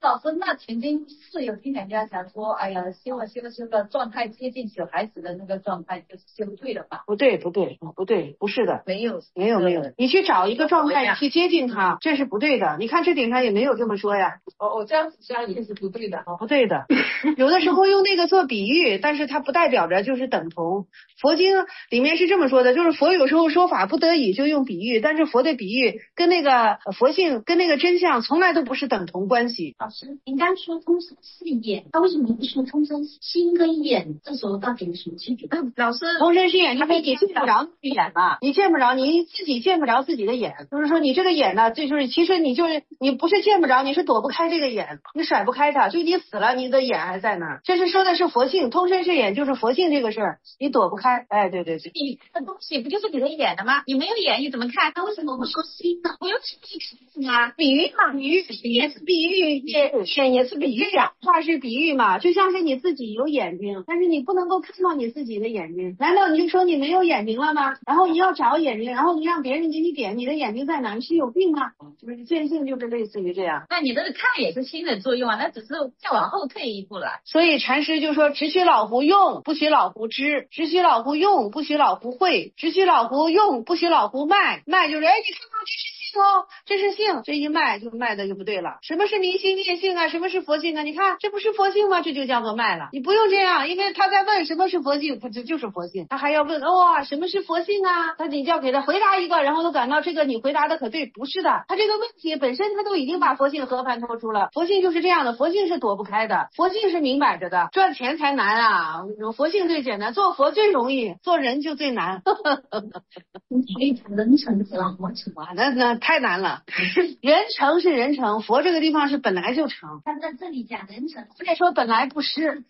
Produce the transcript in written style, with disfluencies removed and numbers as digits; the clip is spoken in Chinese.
老师，那曾经是有听人家讲说，哎呀，修了状态接近小孩子的那个状态，就是修对了吧？ 不对，不是的，没有，你去找一个状态去接近它，这是不对的。你看这顶上也没有这么说呀。 这样子讲也是不对的。 不对的，有的时候用那个做比喻，但是它不代表着就是等同。佛经里面是这么说的，就是佛有时候说法不得已就用比喻，但是佛的比喻跟那个佛性跟那个真相从来都不是等同关系。 老师，您刚说通身是眼，他为什么不说通身心跟眼？这时候到底有什么区别？ 老师， 通身是眼，因为你见不着眼嘛，你见不着，你自己见不着自己的眼，就是说你这个眼呢，这就是其实你不是见不着，你是躲不开这个眼，你甩不开它，就你死了，你的眼还在那儿。这是说的是佛性，通身是眼就是佛性这个事儿，你躲不开。哎，对， 你看东西不就是你的眼的吗？你没有眼你怎么看？ 那为什么不说心呢？ 我有什么啊？ 比喻嘛，也是比喻，眼也是比喻啊，话是比喻嘛，就像是你自己有眼睛，但是你不能够看到你自己的眼睛，难道你就说你没有眼睛了吗？然后你要找眼睛，然后你让别人给你点你的眼睛在哪，你是有病吗？就是见性就是类似于这样。 那你这个看也是心的作用啊，那只是再往后退一步了。 所以禅师就说，只许老胡用，不许老胡知；只许老胡用，不许老胡会；只许老胡用，不许老胡卖。卖就是，哎，你看到这是性哦，这是性，这一卖就卖的就不对了。什么是明心见性啊？什么是佛性啊？你看这不是佛性吗？这就叫做卖了。你不用这样，因为他在问什么是佛性，不就是佛性？他还要问哇，什么是佛性啊？他你就要给他回答一个，然后都感到这个你回答的可对，不是的。他这个问题本身他都已经把佛性和盘托出了。佛性就是这样的，佛性是躲不开的，佛性是明摆着的。赚钱才难啊，佛性最简单，做佛最容易，做人就最难。 人成是吧？ 哇，那太难了。人成是人成，佛这个地方是本来就成。 他在这里讲人成， 再说本来不失。